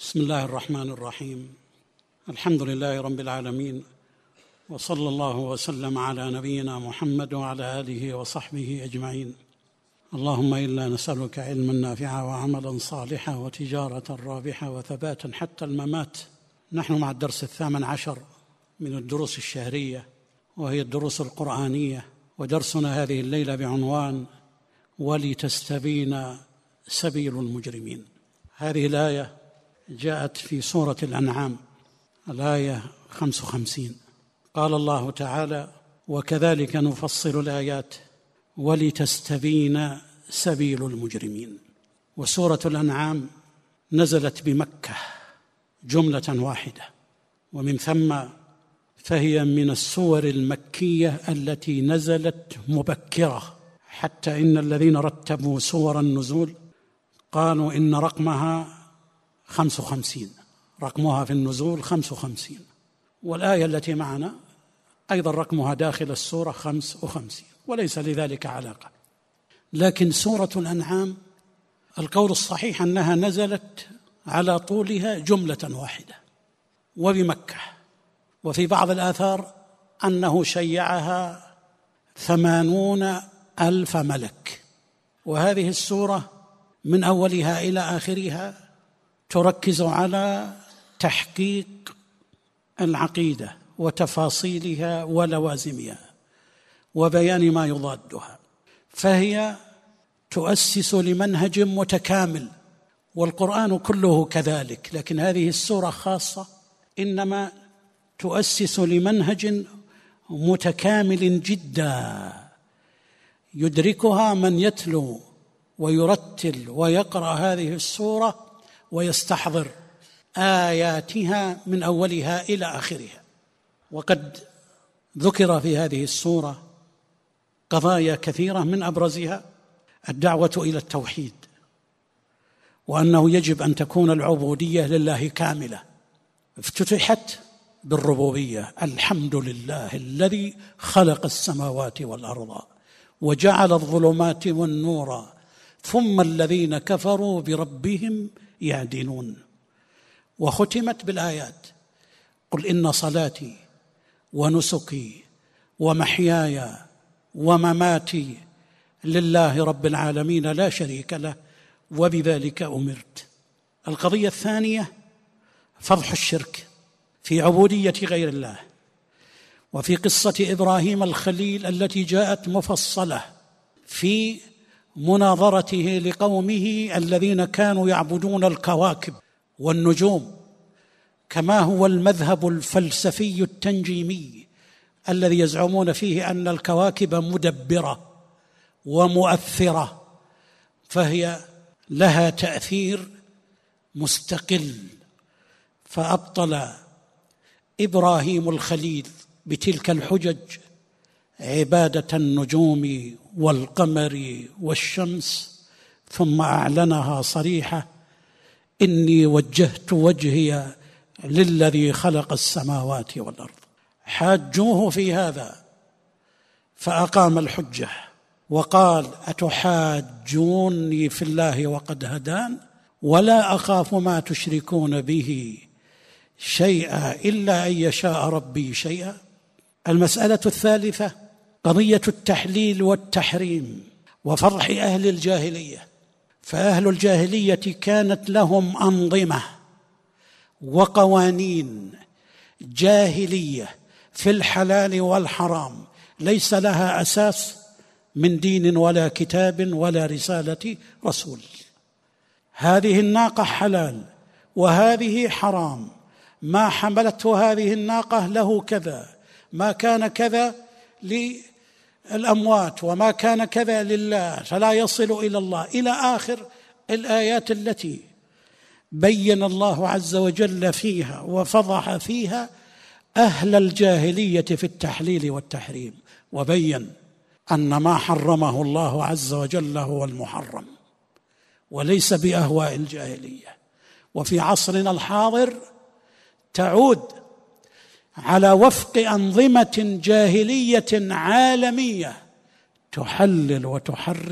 بسم الله الرحمن الرحيم. الحمد لله رب العالمين، وصلى الله وسلم على نبينا محمد وعلى آله وصحبه أجمعين. اللهم إنا نسألك علما نافعا وعملا صالحا وتجارة رابحة وثباتا حتى الممات. نحن مع الدرس 18 من الدروس الشهرية، وهي الدروس القرآنية، ودرسنا هذه الليلة بعنوان ولتستبين سبيل المجرمين. هذه الآية جاءت في سورة الأنعام، الآية 55. قال الله تعالى: وكذلك نفصل الآيات ولتستبين سبيل المجرمين. وسورة الأنعام نزلت بمكة جملة واحدة، ومن ثم فهي من السور المكية التي نزلت مبكرة، حتى إن الذين رتبوا سور النزول قالوا إن رقمها 55، رقمها في النزول 55، والآية التي معنا أيضا رقمها داخل السورة 55، وليس لذلك علاقة. لكن سورة الأنعام القول الصحيح أنها نزلت على طولها جملة واحدة وبمكة، وفي بعض الآثار أنه شيعها 80,000 ملك. وهذه السورة من أولها إلى آخرها تركز على تحقيق العقيدة وتفاصيلها ولوازمها وبيان ما يضادها، فهي تؤسس لمنهج متكامل، والقرآن كله كذلك، لكن هذه السورة خاصة إنما تؤسس لمنهج متكامل جدا يدركها من يتلو ويرتل ويقرأ هذه السورة ويستحضر آياتها من أولها إلى آخرها. وقد ذكر في هذه السورة قضايا كثيرة، من أبرزها الدعوة إلى التوحيد، وأنه يجب أن تكون العبودية لله كاملة. افتتحت بالربوبية: الحمد لله الذي خلق السماوات والأرض وجعل الظلمات والنور ثم الذين كفروا بربهم يعدلون. وختمت بالآيات: قل إن صلاتي ونسكي ومحياي ومماتي لله رب العالمين لا شريك له وبذلك أمرت. القضية الثانية فضح الشرك في عبودية غير الله، وفي قصة إبراهيم الخليل التي جاءت مفصلة في مناظرته لقومه الذين كانوا يعبدون الكواكب والنجوم، كما هو المذهب الفلسفي التنجيمي الذي يزعمون فيه أن الكواكب مدبرة ومؤثرة، فهي لها تأثير مستقل. فأبطل إبراهيم الخليل بتلك الحجج عبادة النجوم والقمر والشمس، ثم أعلنها صريحة: إني وجهت وجهي للذي خلق السماوات والأرض. حاجوه في هذا فأقام الحجة وقال: أتحاجوني في الله وقد هدان ولا أخاف ما تشركون به شيئا إلا أن يشاء ربي شيئا. المسألة الثالثة قضية التحليل والتحريم وفضح أهل الجاهلية. فأهل الجاهلية كانت لهم أنظمة وقوانين جاهلية في الحلال والحرام ليس لها أساس من دين ولا كتاب ولا رسالة رسول. هذه الناقة حلال وهذه حرام، ما حملته هذه الناقة له كذا، ما كان كذا للأموات وما كان كذا لله فلا يصل إلى الله، إلى آخر الآيات التي بين الله عز وجل فيها وفضح فيها أهل الجاهلية في التحليل والتحريم، وبين أن ما حرمه الله عز وجل هو المحرم وليس بأهواء الجاهلية. وفي عصرنا الحاضر تعود على وفق أنظمة جاهلية عالمية تحلل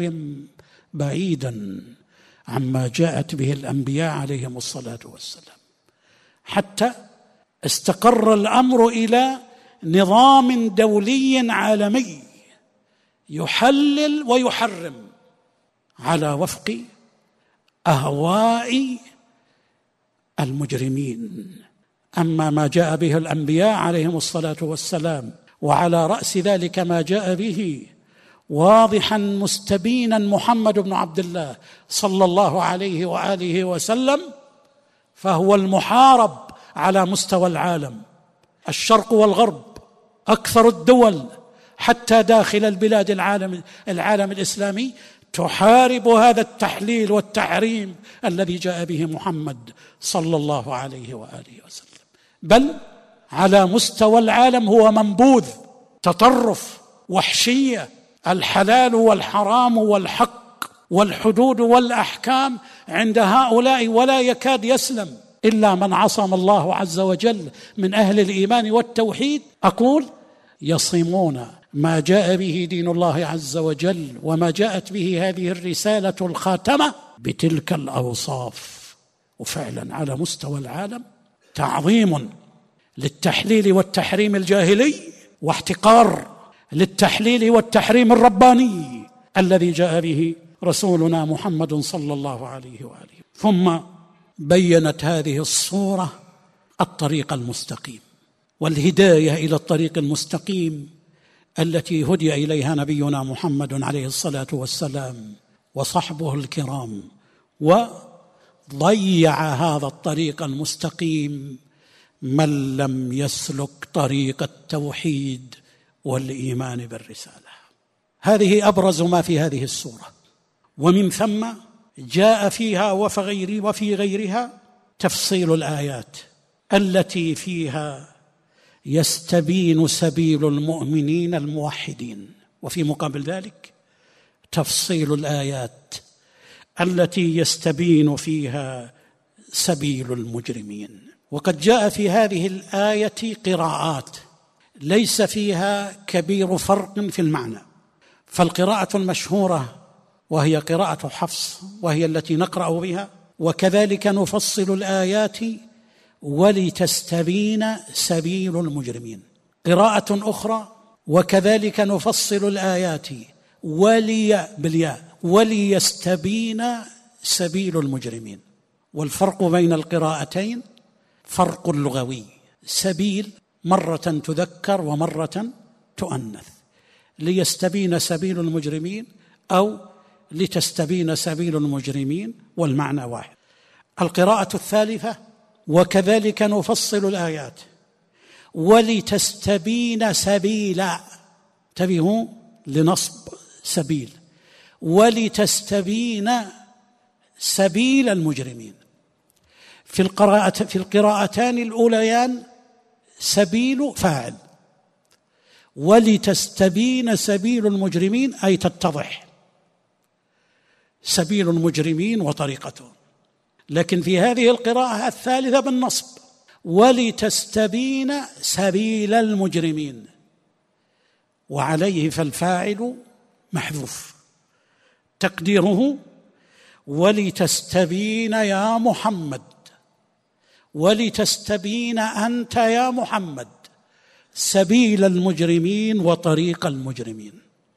وتحرم بعيدا عما جاءت به الأنبياء عليهم الصلاة والسلام. حتى استقر الأمر إلى نظام دولي عالمي يحلل ويحرم على وفق أهواء المجرمين. أما ما جاء به الأنبياء عليهم الصلاة والسلام، وعلى رأس ذلك ما جاء به واضحا مستبينا محمد بن عبد الله صلى الله عليه وآله وسلم، فهو المحارب على مستوى العالم، الشرق والغرب، أكثر الدول حتى داخل البلاد العالم الإسلامي تحارب هذا التحليل والتحريم الذي جاء به محمد صلى الله عليه وآله وسلم. بل على مستوى العالم هو منبوذ، تطرف، وحشية، الحلال والحرام والحق والحدود والأحكام عند هؤلاء ولا يكاد يسلم إلا من عصم الله عز وجل من أهل الإيمان والتوحيد. أقول يصمون ما جاء به دين الله عز وجل وما جاءت به هذه الرسالة الخاتمة بتلك الأوصاف. وفعلا على مستوى العالم تعظيم للتحليل والتحريم الجاهلي، واحتقار للتحليل والتحريم الرباني الذي جاء به رسولنا محمد صلى الله عليه وآله. ثم بينت هذه الصورة الطريق المستقيم والهداية إلى الطريق المستقيم التي هدي إليها نبينا محمد عليه الصلاة والسلام وصحبه الكرام، وضيع هذا الطريق المستقيم من لم يسلك طريق التوحيد والإيمان بالرسالة. هذه أبرز ما في هذه السورة، ومن ثم جاء فيها وفي غيرها تفصيل الآيات التي فيها يستبين سبيل المؤمنين الموحدين، وفي مقابل ذلك تفصيل الآيات التي يستبين فيها سبيل المجرمين. وقد جاء في هذه الآية قراءات ليس فيها كبير فرق في المعنى، فالقراءة المشهورة وهي قراءة حفص وهي التي نقرأ بها، وكذلك نفصل الآيات ولتستبين سبيل المجرمين. قراءة أخرى وكذلك نفصل الآيات وليستبين سبيل المجرمين. والفرق بين القراءتين فرق لغوي، سبيل مرة تذكر ومرة تؤنث، ليستبين سبيل المجرمين أو لتستبين سبيل المجرمين، والمعنى واحد. القراءة الثالثة وكذلك نفصل الآيات ولتستبين سبيلا، انتبهوا لنصب سبيل، ولتستبين سبيل المجرمين. في القراءتان الأوليان سبيل فاعل، ولتستبين سبيل المجرمين أي تتضح سبيل المجرمين وطريقتهم. لكن في هذه القراءة الثالثة بالنصب ولتستبين سبيل المجرمين، وعليه فالفاعل محذوف تقديره ولتستبين يا محمد، ولتستبين أنت يا محمد سبيل المجرمين وطريق المجرمين.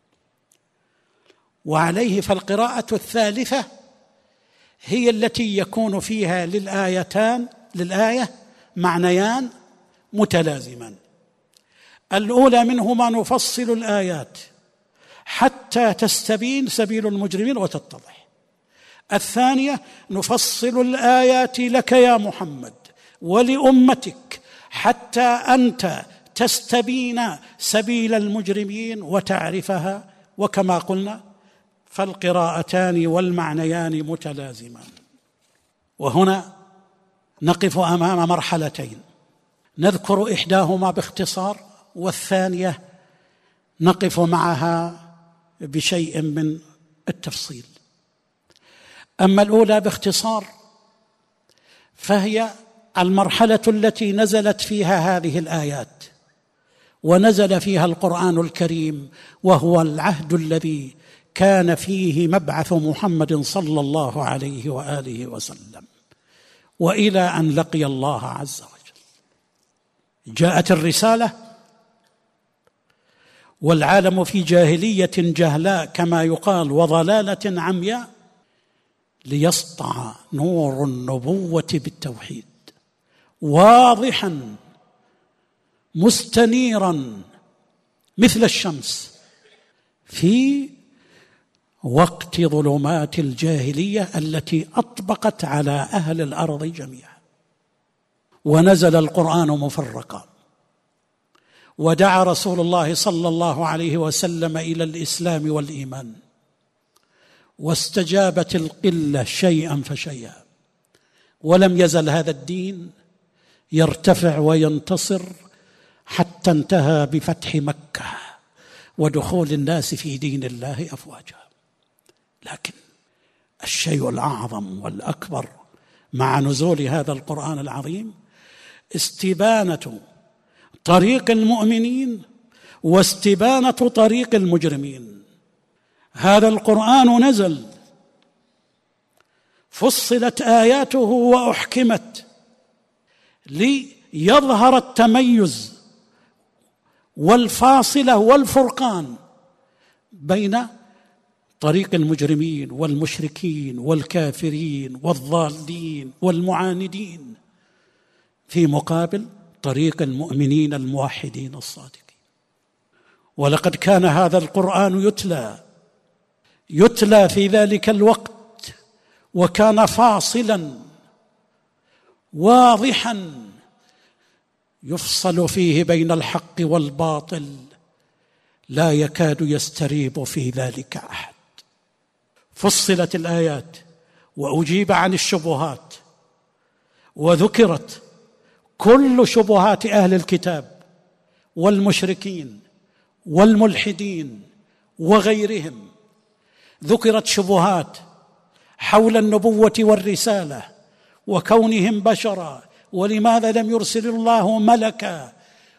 وعليه فالقراءة الثالثة هي التي يكون فيها للآية معنيان متلازمان. الأولى منهما نفصل الآيات حتى تستبين سبيل المجرمين وتتضح. الثانية نفصل الآيات لك يا محمد ولأمتك حتى أنت تستبين سبيل المجرمين وتعرفها. وكما قلنا فالقراءتان والمعنيان متلازمان. وهنا نقف أمام مرحلتين، نذكر إحداهما باختصار والثانية نقف معها بشيء من التفصيل. أما الأولى باختصار فهي المرحلة التي نزلت فيها هذه الآيات ونزل فيها القرآن الكريم، وهو العهد الذي كان فيه مبعث محمد صلى الله عليه وآله وسلم، وإلى أن لقي الله عز وجل. جاءت الرسالة والعالم في جاهلية جهلاء كما يقال وضلالة عمياء، ليسطع نور النبوة بالتوحيد واضحا مستنيرا مثل الشمس في وقت ظلمات الجاهلية التي أطبقت على أهل الأرض جميعا. ونزل القرآن مفرقا، ودعا رسول الله صلى الله عليه وسلم إلى الإسلام والإيمان، واستجابت القلة شيئا فشيئا، ولم يزل هذا الدين يرتفع وينتصر حتى انتهى بفتح مكة ودخول الناس في دين الله أفواجا. لكن الشيء الأعظم والأكبر مع نزول هذا القرآن العظيم استبانة طريق المؤمنين واستبانة طريق المجرمين. هذا القرآن نزل فصلت آياته وأحكمت ليظهر التميز والفاصلة والفرقان بين طريق المجرمين والمشركين والكافرين والضالين والمعاندين، في مقابل طريق المؤمنين الموحدين الصادقين. ولقد كان هذا القرآن يتلى في ذلك الوقت، وكان فاصلا واضحا يفصل فيه بين الحق والباطل، لا يكاد يستريب في ذلك أحد. فصلت الآيات وأجيب عن الشبهات، وذكرت كل شبهات أهل الكتاب والمشركين والملحدين وغيرهم. ذكرت شبهات حول النبوة والرسالة وكونهم بشرا، ولماذا لم يرسل الله ملكا،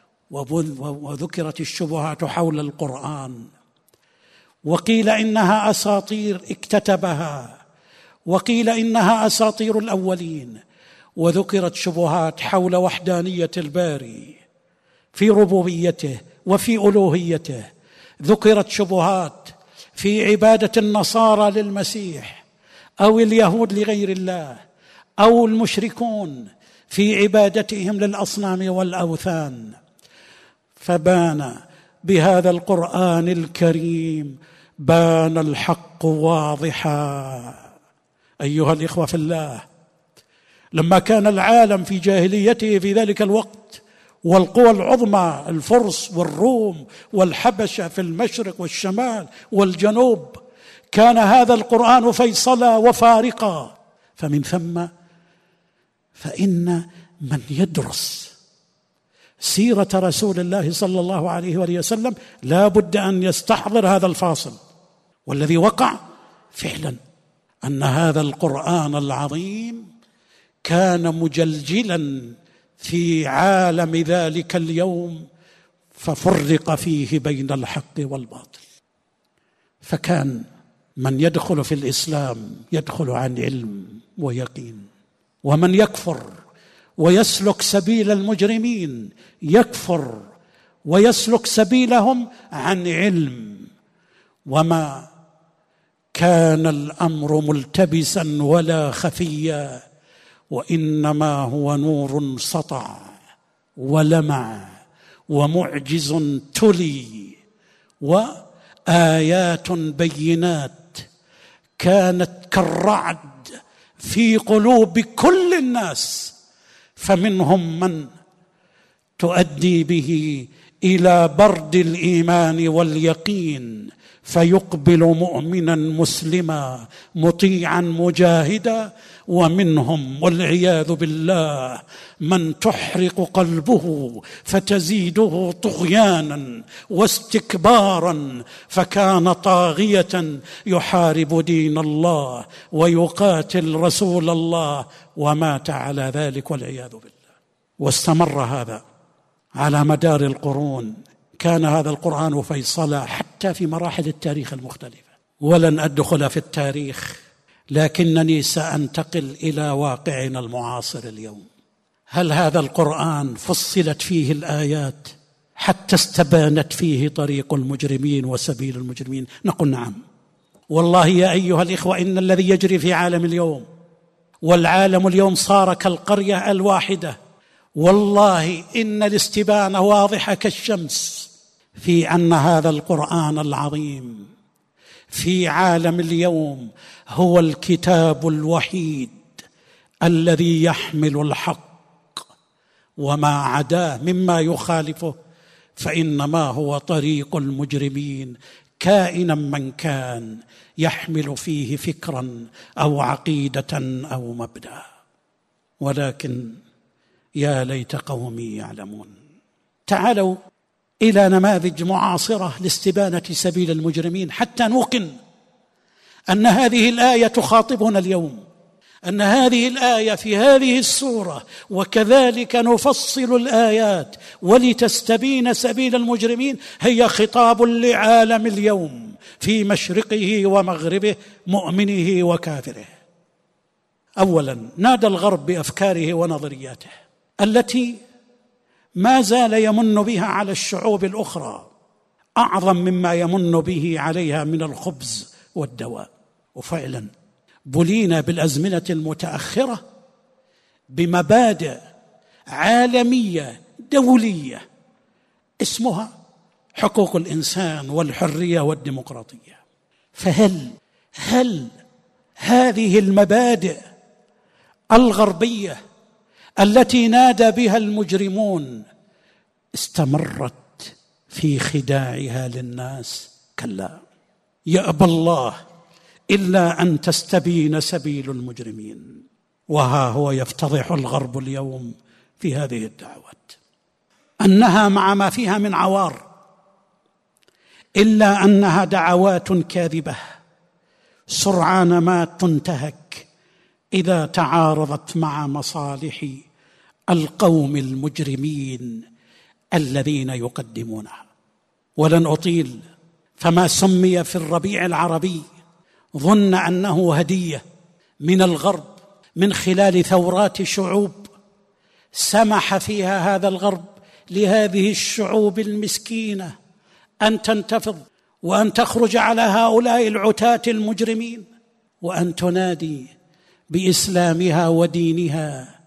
وذكرت الشبهات حول القرآن، وقيل إنها أساطير اكتتبها، وقيل إنها أساطير الأولين. وذكرت شبهات حول وحدانية الباري في ربوبيته وفي ألوهيته. ذكرت شبهات في عبادة النصارى للمسيح أو اليهود لغير الله، أو المشركون في عبادتهم للأصنام والأوثان. فبان بهذا القرآن الكريم، بان الحق واضحا. أيها الإخوة في الله، لما كان العالم في جاهليته في ذلك الوقت والقوى العظمى الفرس والروم والحبشة في المشرق والشمال والجنوب، كان هذا القرآن فيصلا وفارقا. فمن ثم فإن من يدرس سيرة رسول الله صلى الله عليه وآله وسلم لا بد أن يستحضر هذا الفاصل. والذي وقع فعلا أن هذا القرآن العظيم كان مجلجلا في عالم ذلك اليوم، ففرق فيه بين الحق والباطل. فكان من يدخل في الإسلام يدخل عن علم ويقين، ومن يكفر ويسلك سبيل المجرمين يكفر ويسلك سبيلهم عن علم. وما كان الأمر ملتبسا ولا خفيا، وإنما هو نور سطع ولمع ومعجز تلي وآيات بينات كانت كالرعد في قلوب كل الناس، فمنهم من تؤدي به إلى برد الإيمان واليقين، فيقبل مؤمنا مسلما مطيعا مجاهدا، ومنهم والعياذ بالله من تحرق قلبه فتزيده طغيانا واستكبارا، فكان طاغية يحارب دين الله ويقاتل رسول الله ومات على ذلك والعياذ بالله. واستمر هذا على مدار القرون. كان هذا القرآن فيصلا حتى في مراحل التاريخ المختلفة. ولن أدخل في التاريخ لكنني سأنتقل إلى واقعنا المعاصر اليوم. هل هذا القرآن فصلت فيه الآيات حتى استبانت فيه طريق المجرمين وسبيل المجرمين؟ نقول نعم. والله يا أيها الإخوة، إن الذي يجري في عالم اليوم، والعالم اليوم صار كالقرية الواحدة، والله إن الاستبانة واضحة كالشمس في أن هذا القرآن العظيم في عالم اليوم هو الكتاب الوحيد الذي يحمل الحق، وما عداه مما يخالفه فإنما هو طريق المجرمين، كائنا من كان يحمل فيه فكرا أو عقيدة أو مبدأ. ولكن يا ليت قومي يعلمون. تعالوا إلى نماذج معاصرة لاستبانة سبيل المجرمين حتى نوقن أن هذه الآية تخاطبنا اليوم، أن هذه الآية في هذه السورة وكذلك نفصل الآيات ولتستبين سبيل المجرمين هي خطاب لعالم اليوم في مشرقه ومغربه، مؤمنه وكافره. أولا، نادى الغرب بأفكاره ونظرياته التي ما زال يمن بها على الشعوب الأخرى أعظم مما يمن به عليها من الخبز والدواء. وفعلا بلينا بالأزمنة المتأخرة بمبادئ عالمية دولية اسمها حقوق الإنسان والحرية والديمقراطية. فهل هذه المبادئ الغربية التي نادى بها المجرمون استمرت في خداعها للناس؟ كلا، يأبى الله إلا أن تستبين سبيل المجرمين. وها هو يفتضح الغرب اليوم في هذه الدعوات أنها مع ما فيها من عوار إلا أنها دعوات كاذبة سرعان ما تنتهك إذا تعارضت مع مصالح القوم المجرمين الذين يقدمونها. ولن أطيل، فما سمي في الربيع العربي ظن أنه هدية من الغرب من خلال ثورات شعوب سمح فيها هذا الغرب لهذه الشعوب المسكينة أن تنتفض وأن تخرج على هؤلاء العتاة المجرمين وأن تنادي بإسلامها ودينها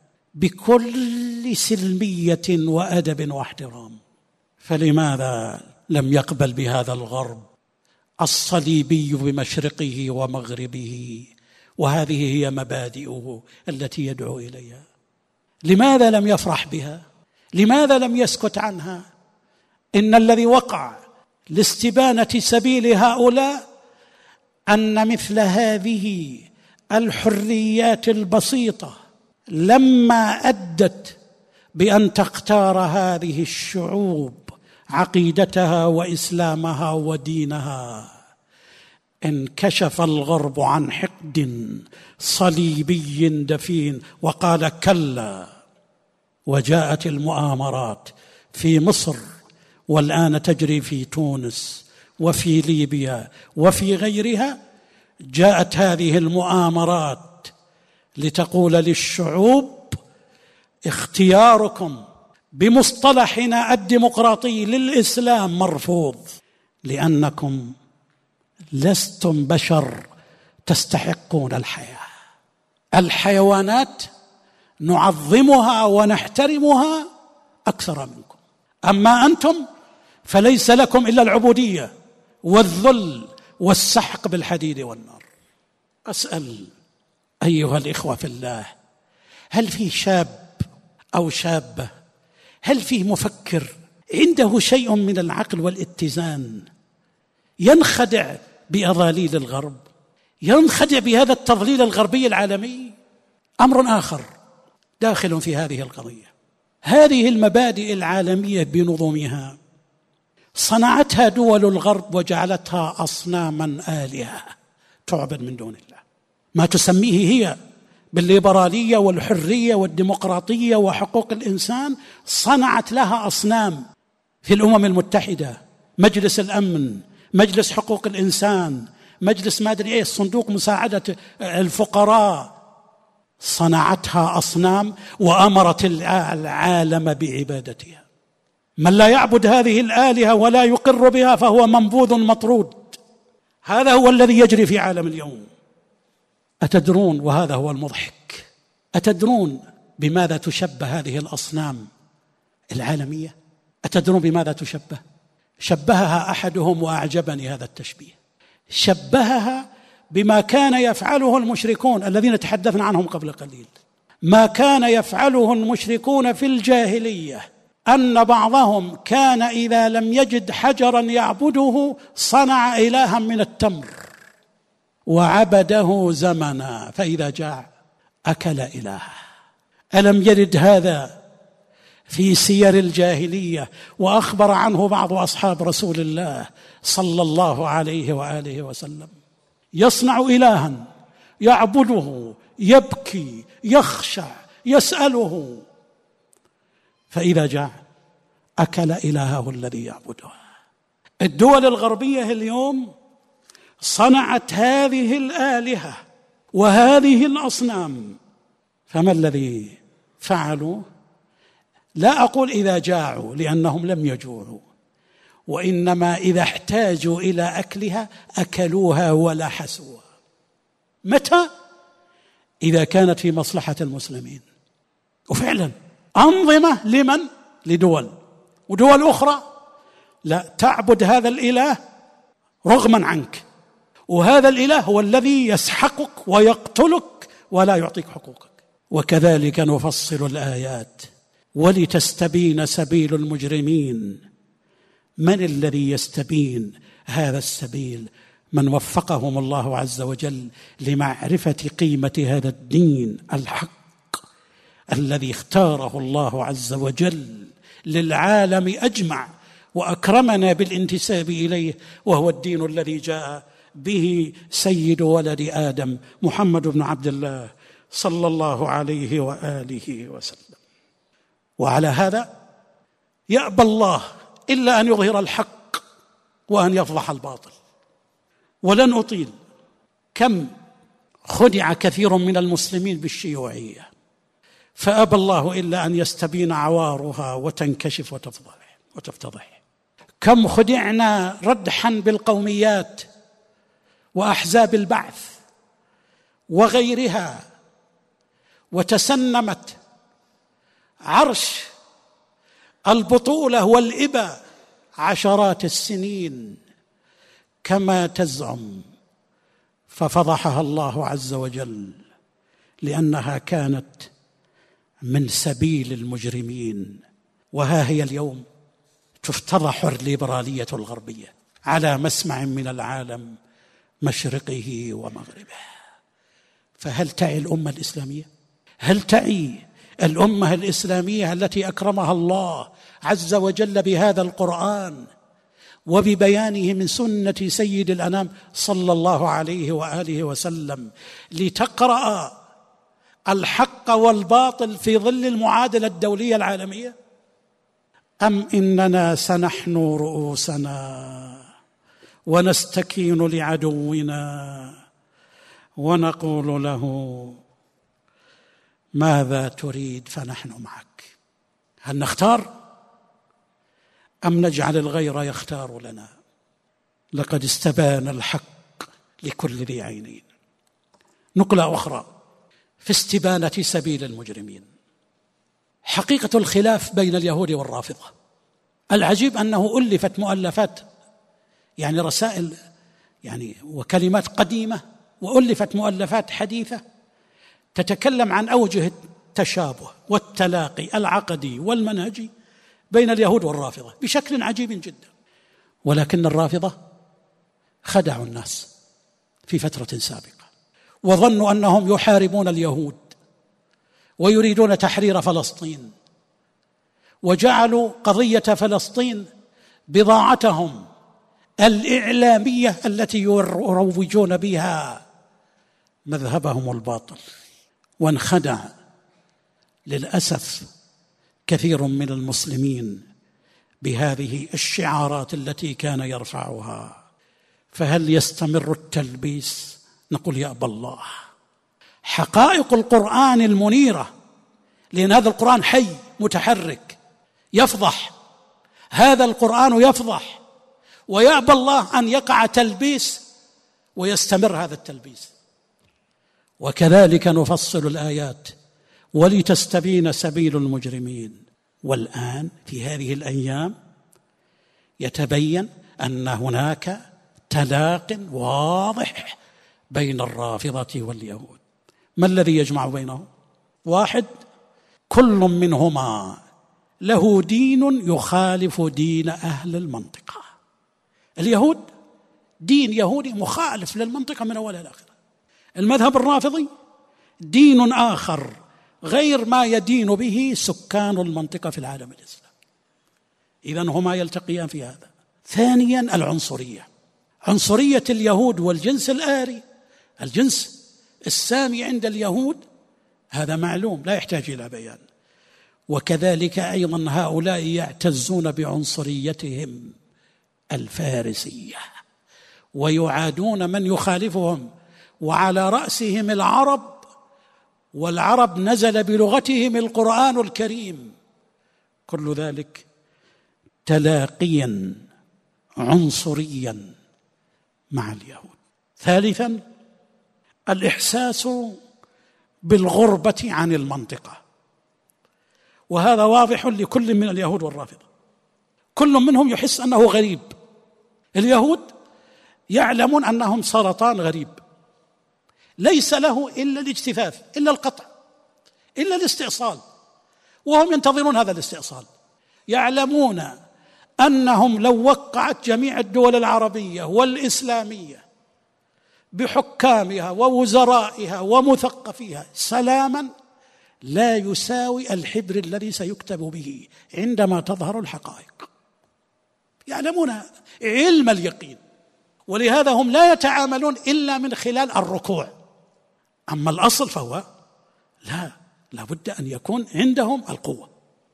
بكل سلمية وأدب واحترام. فلماذا لم يقبل بهذا الغرب الصليبي بمشرقه ومغربه وهذه هي مبادئه التي يدعو إليها؟ لماذا لم يفرح بها؟ لماذا لم يسكت عنها؟ إن الذي وقع لاستبانة سبيل هؤلاء أن مثل هذه الحريات البسيطة لما أدت بأن تختار هذه الشعوب عقيدتها وإسلامها ودينها انكشف الغرب عن حقد صليبي دفين وقال كلا. وجاءت المؤامرات في مصر والآن تجري في تونس وفي ليبيا وفي غيرها. جاءت هذه المؤامرات لتقول للشعوب اختياركم بمصطلحنا الديمقراطي للإسلام مرفوض، لأنكم لستم بشر تستحقون الحياة. الحيوانات نعظمها ونحترمها أكثر منكم، أما أنتم فليس لكم إلا العبودية والذل والسحق بالحديد والنار. أسأل أيها الإخوة في الله، هل في شاب أو شابة، هل في مفكر عنده شيء من العقل والاتزان ينخدع بأضاليل الغرب، ينخدع بهذا التضليل الغربي العالمي؟ أمر آخر داخل في هذه القضية، هذه المبادئ العالمية بنظمها صنعتها دول الغرب وجعلتها أصناما آلهة تعبد من دون الله. ما تسميه هي بالليبرالية والحرية والديمقراطية وحقوق الإنسان صنعت لها أصنام في الأمم المتحدة، مجلس الأمن، مجلس حقوق الإنسان، مجلس ما أدري إيه، صندوق مساعدة الفقراء، صنعتها أصنام وأمرت العالم بعبادتها. من لا يعبد هذه الآلهة ولا يقر بها فهو منبوذ مطرود. هذا هو الذي يجري في عالم اليوم. أتدرون، وهذا هو المضحك، أتدرون بماذا تشبه هذه الأصنام العالمية؟ أتدرون بماذا تشبه؟ شبهها أحدهم وأعجبني هذا التشبيه، شبهها بما كان يفعله المشركون الذين تحدثنا عنهم قبل قليل. ما كان يفعله المشركون في الجاهلية أن بعضهم كان إذا لم يجد حجرا يعبده صنع إلها من التمر وعبده زمنا، فإذا جاع أكل إلهه. ألم يرد هذا في سير الجاهلية وأخبر عنه بعض أصحاب رسول الله صلى الله عليه وآله وسلم؟ يصنع إلها يعبده، يبكي، يخشع، يسأله، فإذا جاع أكل إلهه الذي يعبده. الدول الغربية اليوم صنعت هذه الآلهة وهذه الأصنام، فما الذي فعلوا؟ لا أقول إذا جاعوا لأنهم لم يجوعوا، وإنما إذا احتاجوا إلى أكلها أكلوها ولحسوها. متى؟ إذا كانت في مصلحة المسلمين. وفعلا أنظمة لمن؟ لدول، ودول أخرى لا تعبد هذا الإله رغما عنك، وهذا الإله هو الذي يسحقك ويقتلك ولا يعطيك حقوقك. وكذلك نفصل الآيات ولتستبين سبيل المجرمين. من الذي يستبين هذا السبيل؟ من وفقهم الله عز وجل لمعرفة قيمة هذا الدين الحق الذي اختاره الله عز وجل للعالم أجمع وأكرمنا بالانتساب إليه، وهو الدين الذي جاء به سيد ولد آدم محمد بن عبد الله صلى الله عليه وآله وسلم. وعلى هذا يأبى الله إلا أن يظهر الحق وأن يفضح الباطل. ولن أطيل، كم خدع كثير من المسلمين بالشيوعية فأبى الله إلا أن يستبين عوارها وتنكشف وتفتضح. كم خدعنا ردحا بالقوميات وأحزاب البعث وغيرها، وتسنمت عرش البطولة والإباء عشرات السنين كما تزعم، ففضحها الله عز وجل لأنها كانت من سبيل المجرمين. وها هي اليوم تفتضح الليبرالية الغربية على مسمع من العالم مشرقه ومغربه. فهل تعي الأمة الإسلامية؟ هل تعي الأمة الإسلامية التي أكرمها الله عز وجل بهذا القرآن وببيانه من سنة سيد الأنام صلى الله عليه وآله وسلم لتقرأ الحق والباطل في ظل المعادلة الدولية العالمية؟ أم إننا سنحن رؤوسنا ونستكين لعدونا ونقول له ماذا تريد فنحن معك؟ هل نختار أم نجعل الغير يختار لنا؟ لقد استبان الحق لكل ذي عينين. نقلة أخرى في استبانة سبيل المجرمين، حقيقة الخلاف بين اليهود والرافضة. العجيب أنه ألفت مؤلفات، يعني رسائل وكلمات قديمة، وألفت مؤلفات حديثة تتكلم عن أوجه التشابه والتلاقي العقدي والمنهجي بين اليهود والرافضة بشكل عجيب جدا. ولكن الرافضة خدعوا الناس في فترة سابقة وظنوا أنهم يحاربون اليهود ويريدون تحرير فلسطين، وجعلوا قضية فلسطين بضاعتهم الإعلامية التي يروجون بها مذهبهم الباطل. وانخدع للأسف كثير من المسلمين بهذه الشعارات التي كان يرفعها، فهل يستمر التلبيس؟ نقول يا أبا الله. حقائق القرآن المنيرة، لأن هذا القرآن حي متحرك يفضح، هذا القرآن يفضح، ويأبى الله أن يقع تلبيس ويستمر هذا التلبيس. وكذلك نفصل الآيات ولتستبين سبيل المجرمين. والآن في هذه الأيام يتبين أن هناك تلاق واضح بين الرافضة واليهود. ما الذي يجمع بينهم؟ واحد، كل منهما له دين يخالف دين أهل المنطقة. اليهود دين يهودي مخالف للمنطقة من أولها إلى آخرها. المذهب الرافضي دين آخر غير ما يدين به سكان المنطقة في العالم الإسلامي. إذن هما يلتقيان في هذا. ثانيا، العنصرية، عنصرية اليهود والجنس الآري، الجنس السامي عند اليهود، هذا معلوم لا يحتاج إلى بيان. وكذلك أيضا هؤلاء يعتزون بعنصريتهم الفارسية ويعادون من يخالفهم، وعلى رأسهم العرب، والعرب نزل بلغتهم القرآن الكريم. كل ذلك تلاقيا عنصريا مع اليهود. ثالثا، الإحساس بالغربة عن المنطقة، وهذا واضح لكل من اليهود والرافضة. كل منهم يحس أنه غريب. اليهود يعلمون أنهم سرطان غريب ليس له إلا الاجتثاث، إلا القطع، إلا الاستئصال، وهم ينتظرون هذا الاستئصال. يعلمون أنهم لو وقعت جميع الدول العربية والإسلامية بحكامها ووزرائها ومثقفيها سلاما لا يساوي الحبر الذي سيكتب به عندما تظهر الحقائق. يعلمون هذا علم اليقين، ولهذا هم لا يتعاملون إلا من خلال الركوع. أما الأصل فهو لا بد أن يكون عندهم القوة.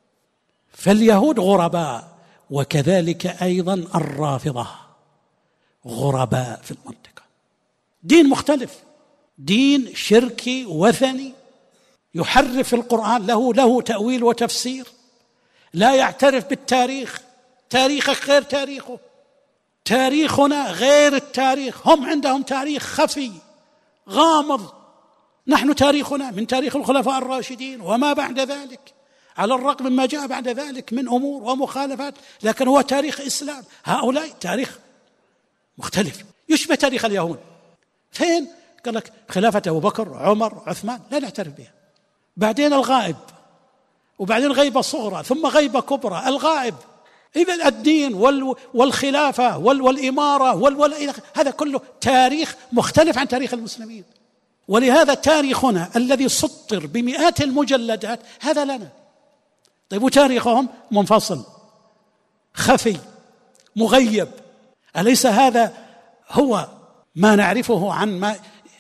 فاليهود غرباء، وكذلك أيضا الرافضة غرباء في المنطقة. دين مختلف، دين شركي وثني يحرف القرآن، له تأويل وتفسير، لا يعترف بالتاريخ، تاريخك غير تاريخه، تاريخنا غير التاريخ. هم عندهم تاريخ خفي غامض، نحن تاريخنا من تاريخ الخلفاء الراشدين وما بعد ذلك، على الرغم مما جاء بعد ذلك من أمور ومخالفات، لكن هو تاريخ إسلام. هؤلاء تاريخ مختلف يشبه تاريخ اليهود. فين؟ قال لك خلافة أبو بكر، عمر، عثمان، لا نعترف بها. بعدين الغائب، وبعدين غيبة صغرى، ثم غيبة كبرى، الغائب. إذن الدين والخلافة والإمارة هذا كله تاريخ مختلف عن تاريخ المسلمين. ولهذا تاريخنا الذي سطر بمئات المجلدات هذا لنا. طيب وتاريخهم منفصل خفي مغيب. أليس هذا هو ما نعرفه عن ما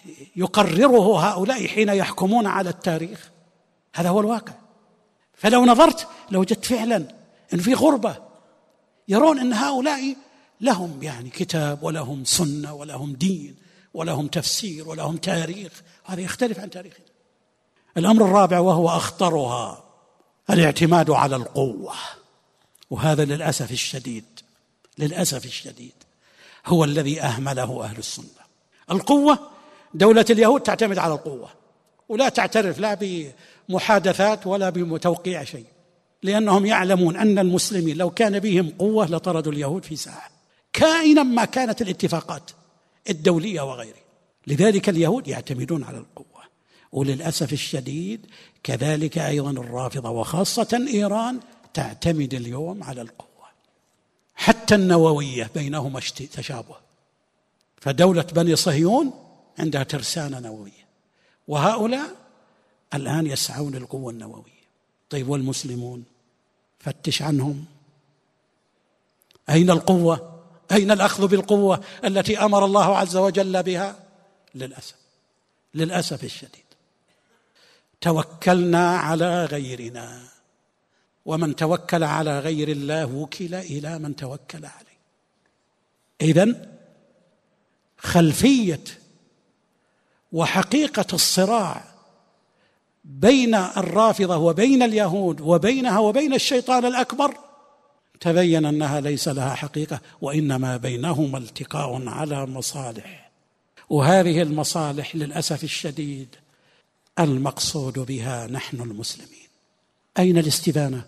يقرره هؤلاء حين يحكمون على التاريخ؟ هذا هو الواقع. فلو نظرت لوجدت فعلا أن في غربة، يرون أن هؤلاء لهم كتاب ولهم سنة ولهم دين ولهم تفسير ولهم تاريخ، هذا يختلف عن تاريخنا. الأمر الرابع وهو أخطرها، الاعتماد على القوة. وهذا للأسف الشديد هو الذي أهمله أهل السنة. القوة، دولة اليهود تعتمد على القوة، ولا تعترف لا بمحادثات ولا بتوقيع شيء، لأنهم يعلمون أن المسلمين لو كان بهم قوة لطردوا اليهود في ساعة، كائنا ما كانت الاتفاقات الدولية وغيره. لذلك اليهود يعتمدون على القوة. وللأسف الشديد كذلك أيضا الرافضة، وخاصة إيران تعتمد اليوم على القوة. حتى النووية بينهما تشابه. فدولة بني صهيون عندها ترسانة نووية، وهؤلاء الآن يسعون القوة النووية. طيب والمسلمون فتش عنهم، أين القوة؟ أين الأخذ بالقوة التي أمر الله عز وجل بها؟ للأسف الشديد توكلنا على غيرنا، ومن توكل على غير الله وكل إلى من توكل عليه. إذن خلفية وحقيقة الصراع بين الرافضة وبين اليهود وبينها وبين الشيطان الأكبر، تبين أنها ليس لها حقيقة، وإنما بينهما التقاء على مصالح، وهذه المصالح للأسف الشديد المقصود بها نحن المسلمين. أين الاستبانة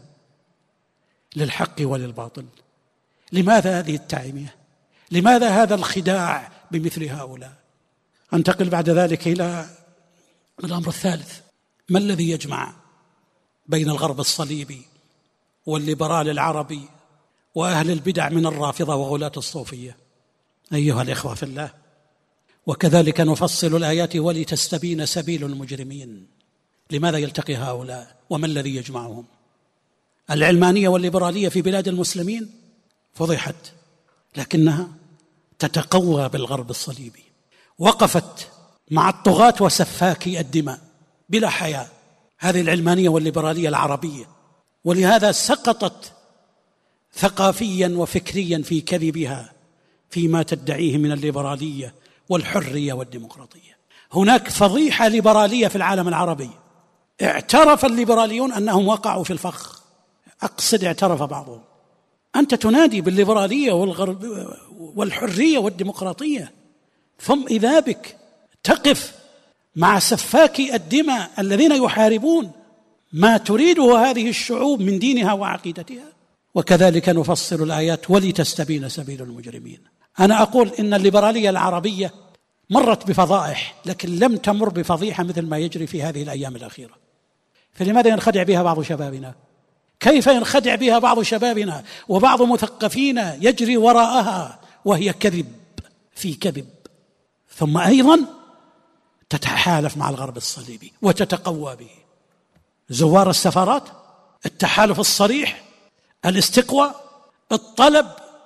للحق وللباطل؟ لماذا هذه التعمية؟ لماذا هذا الخداع بمثل هؤلاء؟ أنتقل بعد ذلك إلى الأمر الثالث: ما الذي يجمع بين الغرب الصليبي والليبرال العربي وأهل البدع من الرافضة وغلاة الصوفية؟ أيها الإخوة في الله، وكذلك نفصل الآيات ولتستبين سبيل المجرمين. لماذا يلتقي هؤلاء وما الذي يجمعهم؟ العلمانية والليبرالية في بلاد المسلمين فضحت، لكنها تتقوى بالغرب الصليبي، وقفت مع الطغاة وسفاكي الدماء بلا حياء، هذه العلمانية والليبرالية العربية، ولهذا سقطت ثقافيا وفكريا في كذبها فيما تدعيه من الليبرالية والحرية والديمقراطية. هناك فضيحة ليبرالية في العالم العربي، اعترف الليبراليون أنهم وقعوا في الفخ، أقصد اعترف بعضهم. أنت تنادي بالليبرالية والحرية والديمقراطية، ثم إذا بك تقف مع سفاكي الدماء الذين يحاربون ما تريده هذه الشعوب من دينها وعقيدتها. وكذلك نفصل الآيات ولتستبين سبيل المجرمين. أنا أقول إن الليبرالية العربية مرت بفضائح، لكن لم تمر بفضيحة مثل ما يجري في هذه الأيام الأخيرة. فلماذا ينخدع بها بعض شبابنا؟ كيف ينخدع بها بعض شبابنا وبعض مثقفينا يجري وراءها وهي كذب في كذب؟ ثم أيضا تتحالف مع الغرب الصليبي وتتقوى به. زوار السفارات، التحالف الصريح، الاستقواء، الطلب،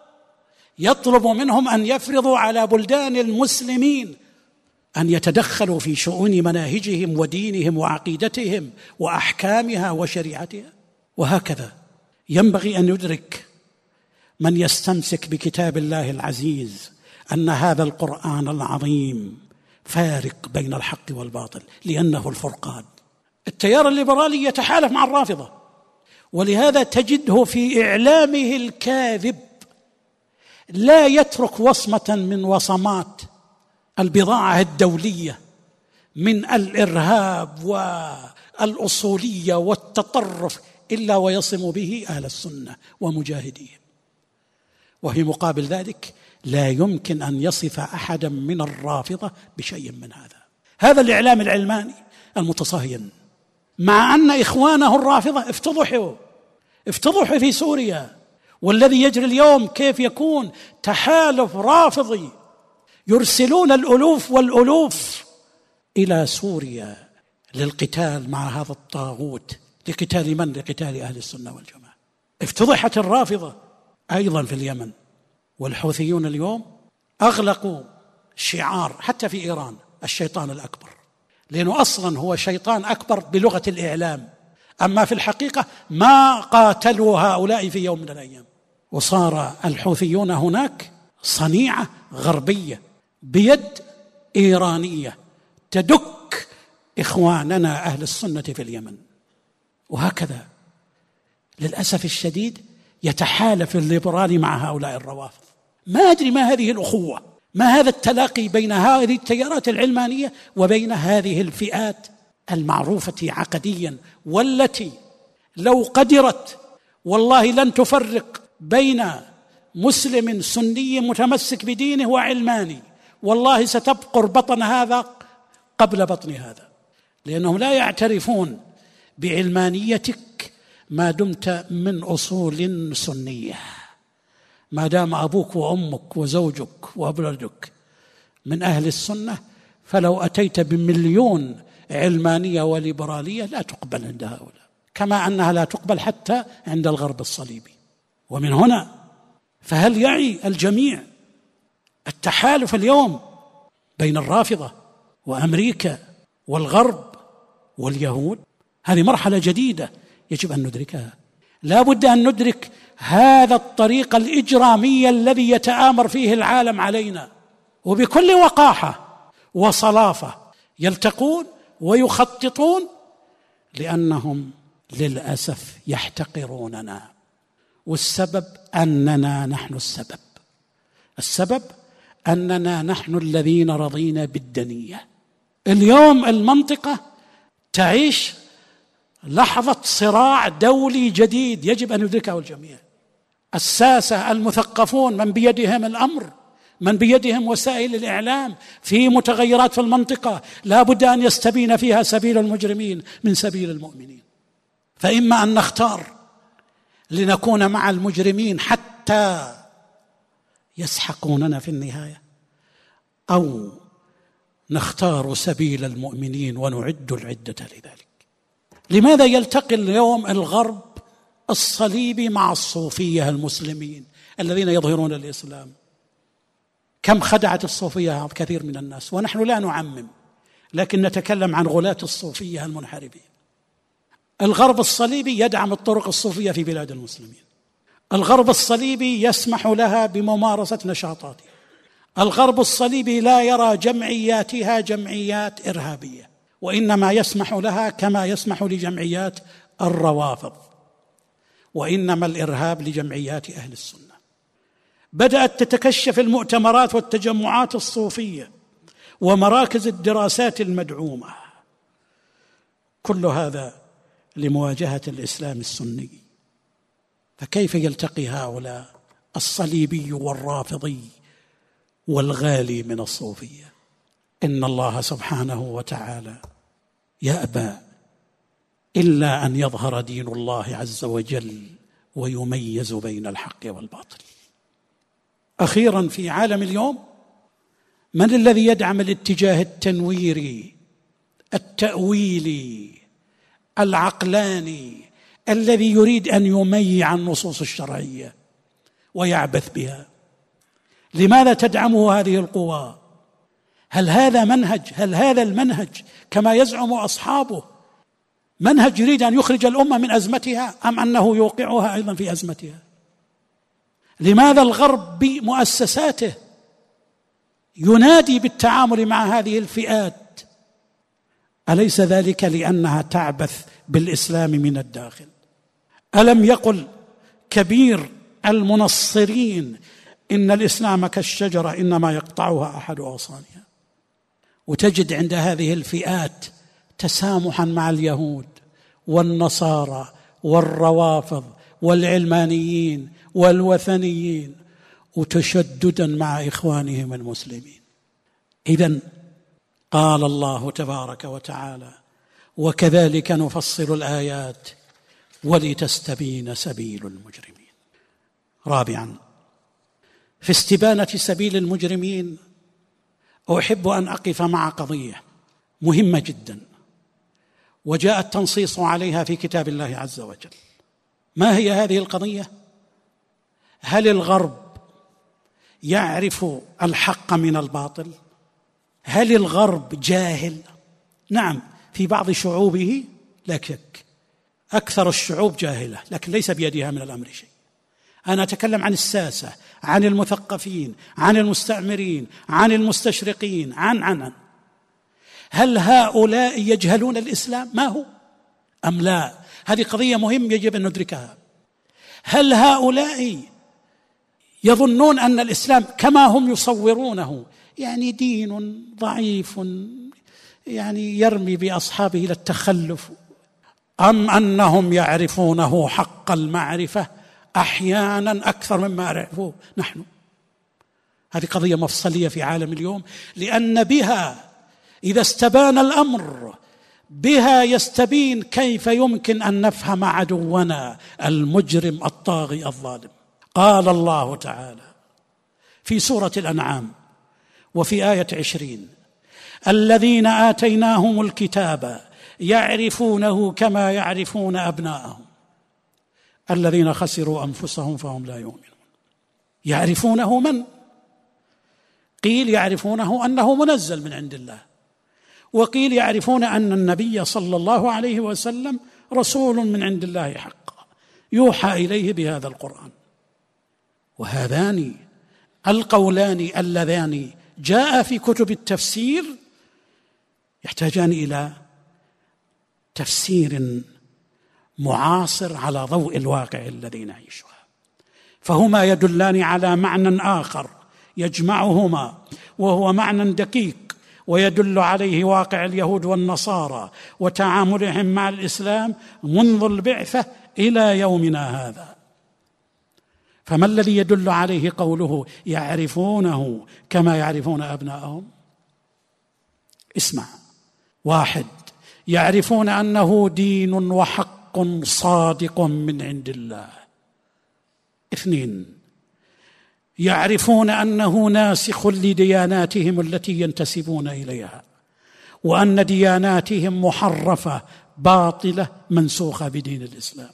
يطلب منهم أن يفرضوا على بلدان المسلمين أن يتدخلوا في شؤون مناهجهم ودينهم وعقيدتهم وأحكامها وشريعتها. وهكذا ينبغي أن يدرك من يستمسك بكتاب الله العزيز أن هذا القرآن العظيم فارق بين الحق والباطل، لأنه الفرقان. التيار الليبرالي يتحالف مع الرافضة، ولهذا تجده في إعلامه الكاذب لا يترك وصمة من وصمات البضاعة الدولية من الإرهاب والأصولية والتطرف إلا ويصم به أهل السنة ومجاهدين. وفي مقابل ذلك لا يمكن أن يصف أحدا من الرافضة بشيء من هذا الإعلام العلماني المتصهين، مع أن إخوانه الرافضة افتضحوا في سوريا. والذي يجري اليوم كيف يكون تحالف رافضي يرسلون الألوف والألوف إلى سوريا للقتال مع هذا الطاغوت. لقتال من؟ لقتال أهل السنة والجماعة. افتضحت الرافضة أيضا في اليمن. والحوثيون اليوم أغلقوا شعار حتى في إيران: الشيطان الأكبر، لأنه أصلا هو شيطان أكبر بلغة الإعلام، أما في الحقيقة ما قاتلوا هؤلاء في يوم من الأيام. وصار الحوثيون هناك صنيعة غربية بيد إيرانية تدك إخواننا أهل السنة في اليمن. وهكذا للأسف الشديد يتحالف الليبرالي مع هؤلاء الروافض. ما أدري ما هذه الأخوة، ما هذا التلاقي بين هذه التيارات العلمانية وبين هذه الفئات المعروفة عقديا، والتي لو قدرت والله لن تفرق بين مسلم سني متمسك بدينه وعلماني، والله ستبقر بطن هذا قبل بطن هذا، لأنهم لا يعترفون بعلمانيتك ما دمت من أصول سنية. ما دام أبوك وأمك وزوجك وأولادك من أهل السنة، فلو أتيت بمليون علمانية وليبرالية لا تقبل عند هؤلاء، كما أنها لا تقبل حتى عند الغرب الصليبي. ومن هنا فهل يعي الجميع التحالف اليوم بين الرافضة وأمريكا والغرب واليهود؟ هذه مرحلة جديدة يجب أن ندركها. لا بد أن ندرك هذا الطريق الإجرامي الذي يتآمر فيه العالم علينا، وبكل وقاحة وصلافة يلتقون ويخططون، لأنهم للأسف يحتقروننا، والسبب أننا نحن السبب. السبب أننا نحن الذين رضينا بالدنية. اليوم المنطقة تعيش لحظة صراع دولي جديد يجب أن يدركه الجميع. الساسة المثقفون من بيدهم الأمر، من بيدهم وسائل الإعلام في متغيرات في المنطقة لا بد أن يستبين فيها سبيل المجرمين من سبيل المؤمنين. فإما أن نختار لنكون مع المجرمين حتى يسحقوننا في النهاية، أو نختار سبيل المؤمنين ونعد العدة لذلك. لماذا يلتقي اليوم الغرب الصليبي مع الصوفية المسلمين الذين يظهرون الإسلام؟ كم خدعت الصوفية كثير من الناس، ونحن لا نعمم، لكن نتكلم عن غلاة الصوفية المنحرفين. الغرب الصليبي يدعم الطرق الصوفية في بلاد المسلمين. الغرب الصليبي يسمح لها بممارسة نشاطاتها. الغرب الصليبي لا يرى جمعياتها جمعيات إرهابية، وإنما يسمح لها كما يسمح لجمعيات الروافض، وإنما الإرهاب لجمعيات أهل السنة. بدأت تتكشف المؤتمرات والتجمعات الصوفية ومراكز الدراسات المدعومة، كل هذا لمواجهة الإسلام السني. فكيف يلتقي هؤلاء الصليبي والرافضي والغالي من الصوفية؟ إن الله سبحانه وتعالى يأبى إلا أن يظهر دين الله عز وجل ويميز بين الحق والباطل. أخيرا، في عالم اليوم من الذي يدعم الاتجاه التنويري التأويلي العقلاني الذي يريد أن يميع النصوص الشرعية ويعبث بها؟ لماذا تدعمه هذه القوى؟ هل هذا المنهج كما يزعم أصحابه منهج يريد أن يخرج الأمة من أزمتها، أم أنه يوقعها أيضا في أزمتها؟ لماذا الغرب بمؤسساته ينادي بالتعامل مع هذه الفئات؟ أليس ذلك لأنها تعبث بالإسلام من الداخل؟ ألم يقل كبير المنصرين إن الإسلام كالشجرة إنما يقطعها أحد أغصانها؟ وتجد عند هذه الفئات تسامحا مع اليهود والنصارى والروافض والعلمانيين والوثنيين، وتشددا مع إخوانهم المسلمين. إذن قال الله تبارك وتعالى: وكذلك نفصل الآيات ولتستبين سبيل المجرمين. رابعا، في استبانة سبيل المجرمين أحب أن أقف مع قضية مهمة جدا، وجاء التنصيص عليها في كتاب الله عز وجل. ما هي هذه القضية؟ هل الغرب يعرف الحق من الباطل؟ هل الغرب جاهل؟ نعم، في بعض شعوبه لا شك، أكثر الشعوب جاهلة، لكن ليس بيدها من الأمر شيء. أنا أتكلم عن الساسة، عن المثقفين، عن المستعمرين، عن المستشرقين، عن هل هؤلاء يجهلون الإسلام ما هو أم لا؟ هذه قضية مهمة يجب أن ندركها. هل هؤلاء يظنون أن الإسلام كما هم يصورونه يعني دين ضعيف يعني يرمي بأصحابه إلى التخلف، أم أنهم يعرفونه حق المعرفة أحيانا أكثر مما يعرفوه نحن؟ هذه قضية مفصلية في عالم اليوم، لأن بها إذا استبان الأمر بها يستبين كيف يمكن أن نفهم عدونا المجرم الطاغي الظالم. قال الله تعالى في سورة الأنعام وفي آية 20: الذين آتيناهم الكتاب يعرفونه كما يعرفون أبناءهم الذين خسروا أنفسهم فهم لا يؤمنون. يعرفونه من؟ قيل يعرفونه أنه منزل من عند الله، وقيل يعرفون أن النبي صلى الله عليه وسلم رسول من عند الله حقا يوحى إليه بهذا القرآن. وهذان القولان اللذان جاء في كتب التفسير يحتاجان إلى تفسير معاصر على ضوء الواقع الذي نعيشه، فهما يدلان على معنى آخر يجمعهما، وهو معنى دقيق ويدل عليه واقع اليهود والنصارى وتعاملهم مع الإسلام منذ البعثة إلى يومنا هذا. فما الذي يدل عليه قوله يعرفونه كما يعرفون أبناءهم؟ اسمع: 1، يعرفون أنه دين وحق صادق من عند الله. 2، يعرفون أنه ناسخ لدياناتهم التي ينتسبون إليها، وأن دياناتهم محرفة باطلة منسوخة بدين الإسلام.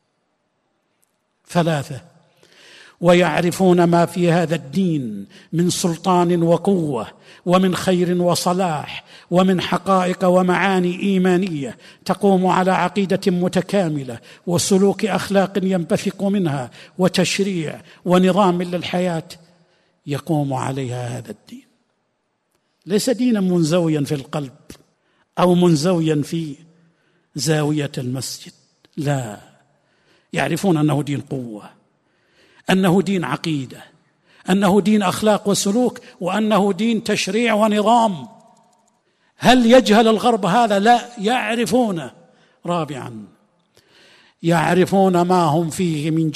3، ويعرفون ما في هذا الدين من سلطان وقوة ومن خير وصلاح ومن حقائق ومعاني إيمانية تقوم على عقيدة متكاملة وسلوك أخلاق ينبثق منها وتشريع ونظام للحياة يقوم عليها هذا الدين. ليس دينا منزويا في القلب أو منزويا في زاوية المسجد، لا، يعرفون أنه دين قوة، أنه دين عقيدة، أنه دين أخلاق وسلوك، وأنه دين تشريع ونظام. هل يجهل الغرب هذا؟ لا، يعرفونه. 4، يعرفون ما هم فيه من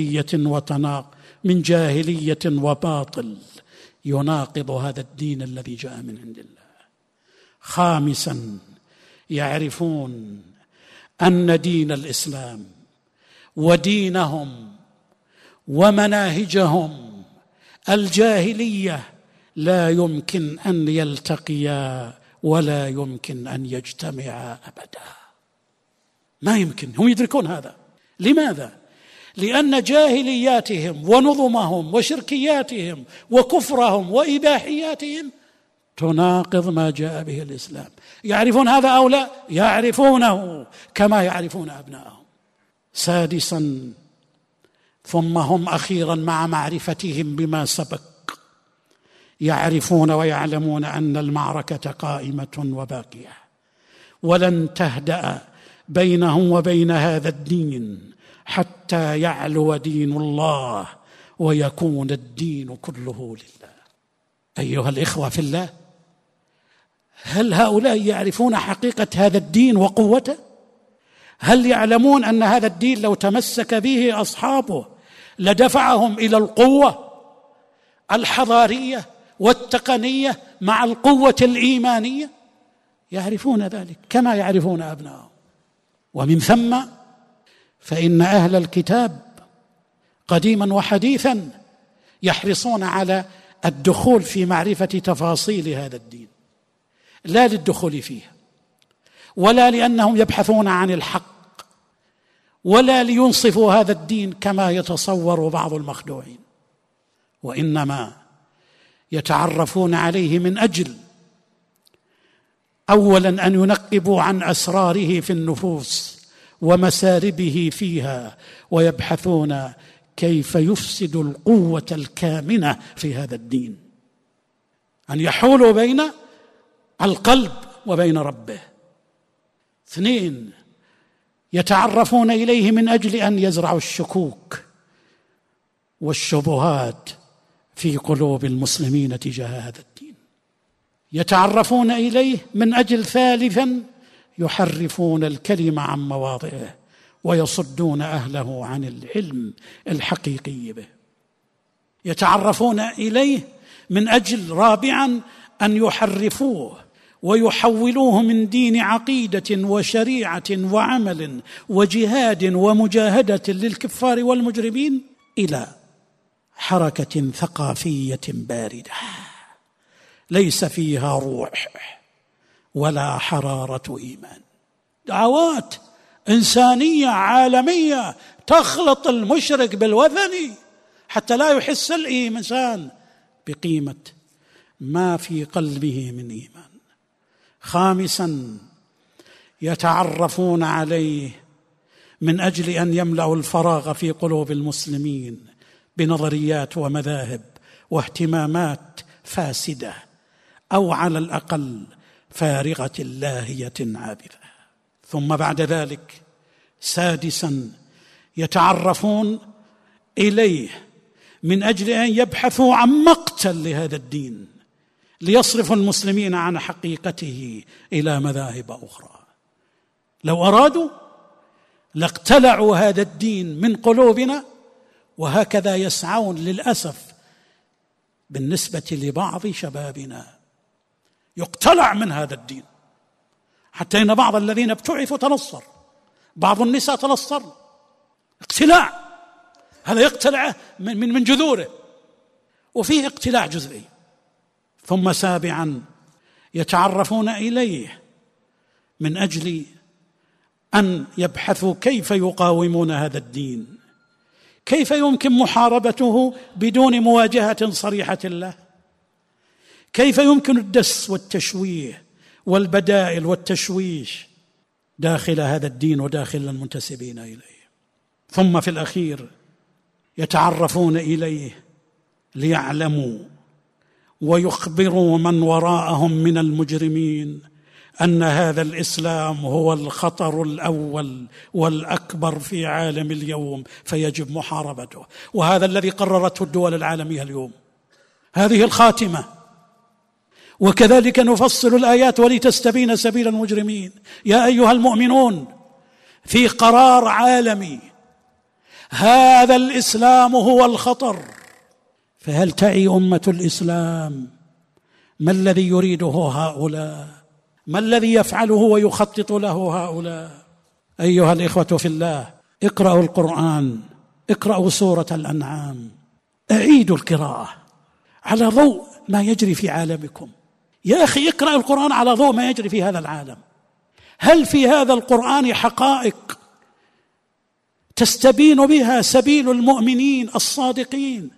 جاهلية وباطل يناقض هذا الدين الذي جاء من عند الله. 5، يعرفون أن دين الإسلام ودينهم ومناهجهم الجاهلية لا يمكن أن يلتقيا ولا يمكن أن يجتمعا أبدا، ما يمكن. هم يدركون هذا. لماذا؟ لأن جاهلياتهم ونظمهم وشركياتهم وكفرهم وإباحياتهم تناقض ما جاء به الإسلام. يعرفون هذا أو لا؟ يعرفونه كما يعرفون أبنائهم. 6، ثم هم أخيرا مع معرفتهم بما سبق يعرفون ويعلمون أن المعركة قائمة وباقية، ولن تهدأ بينهم وبين هذا الدين حتى يعلو دين الله ويكون الدين كله لله. أيها الإخوة في الله، هل هؤلاء يعرفون حقيقة هذا الدين وقوته؟ هل يعلمون أن هذا الدين لو تمسك به أصحابه لدفعهم إلى القوة الحضارية والتقنية مع القوة الإيمانية؟ يعرفون ذلك كما يعرفون أبنائهم. ومن ثم فإن أهل الكتاب قديما وحديثا يحرصون على الدخول في معرفة تفاصيل هذا الدين، لا للدخول فيه، ولا لأنهم يبحثون عن الحق، ولا لينصفوا هذا الدين كما يتصور بعض المخدوعين، وإنما يتعرفون عليه من أجل أولا أن ينقبوا عن أسراره في النفوس ومساربه فيها، ويبحثون كيف يفسد القوة الكامنة في هذا الدين، أن يحولوا بين القلب وبين ربه. 2، يتعرفون إليه من أجل أن يزرعوا الشكوك والشبهات في قلوب المسلمين تجاه هذا الدين. يتعرفون إليه من أجل ثالثا يحرفون الكلمة عن مواضعه ويصدون أهله عن العلم الحقيقي به. يتعرفون إليه من أجل رابعا أن يحرفوه ويحولوه من دين عقيدة وشريعة وعمل وجهاد ومجاهدة للكفار والمجرمين إلى حركة ثقافية باردة ليس فيها روح ولا حرارة إيمان. دعوات إنسانية عالمية تخلط المشرك بالوثني حتى لا يحس الإنسان بقيمة ما في قلبه من إيمان. 5، يتعرفون عليه من أجل أن يملأوا الفراغ في قلوب المسلمين بنظريات ومذاهب واهتمامات فاسدة أو على الأقل فارغة لاهية عابثة. ثم بعد ذلك سادسا يتعرفون إليه من أجل أن يبحثوا عن مقتل لهذا الدين ليصرفوا المسلمين عن حقيقته إلى مذاهب أخرى. لو أرادوا لاقتلعوا هذا الدين من قلوبنا، وهكذا يسعون للأسف بالنسبة لبعض شبابنا، يقتلع من هذا الدين، حتى إن بعض الذين ابتعثوا تنصر، بعض النساء تنصر. اقتلاع، هذا يقتلع من جذوره، وفيه اقتلاع جزئي. ثم سابعا يتعرفون إليه من أجل أن يبحثوا كيف يقاومون هذا الدين، كيف يمكن محاربته بدون مواجهة صريحة له، كيف يمكن الدس والتشويه والبدائل والتشويش داخل هذا الدين وداخل المنتسبين إليه. ثم في الأخير يتعرفون إليه ليعلموا ويخبروا من وراءهم من المجرمين أن هذا الإسلام هو الخطر الأول والأكبر في عالم اليوم، فيجب محاربته. وهذا الذي قررته الدول العالمية اليوم، هذه الخاتمة. وكذلك نفصل الآيات ولتستبين سبيل المجرمين. يا أيها المؤمنون، في قرار عالمي، هذا الإسلام هو الخطر، فهل تعي أمة الإسلام ما الذي يريده هؤلاء؟ ما الذي يفعله ويخطط له هؤلاء؟ أيها الإخوة في الله، اقرأوا القرآن، اقرأوا سورة الأنعام، أعيدوا القراءة على ضوء ما يجري في عالمكم. يا أخي اقرأ القرآن على ضوء ما يجري في هذا العالم. هل في هذا القرآن حقائق تستبين بها سبيل المؤمنين الصادقين